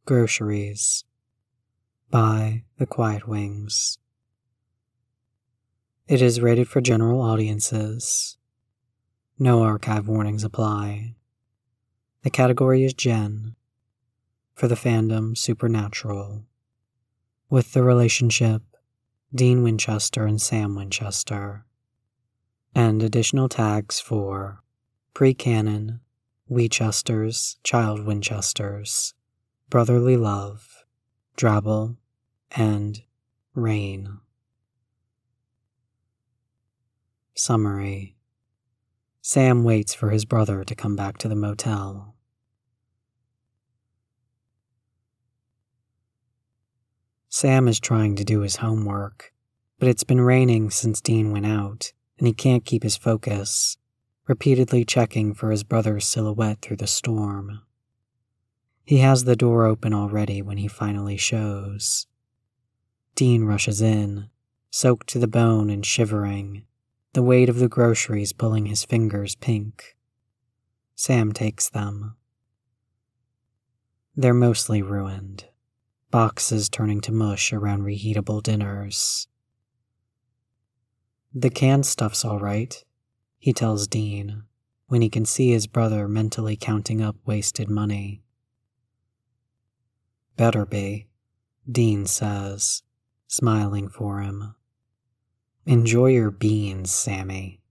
Groceries by The Quiet Wings. It is rated for general audiences. No archive warnings apply. The category is Gen. For the fandom, Supernatural. With the relationship Dean Winchester and Sam Winchester. And additional tags for pre-canon, Winchesters, Child Winchesters, Brotherly Love, Drabble, and Rain. Summary. Sam waits for his brother to come back to the motel. Sam is trying to do his homework, but it's been raining since Dean went out, and he can't keep his focus, repeatedly checking for his brother's silhouette through the storm. He has the door open already when he finally shows. Dean rushes in, soaked to the bone and shivering, the weight of the groceries pulling his fingers pink. Sam takes them. They're mostly ruined, boxes turning to mush around reheatable dinners. The canned stuff's all right, he tells Dean, when he can see his brother mentally counting up wasted money. Better be, Dean says, smiling for him. Enjoy your beans, Sammy.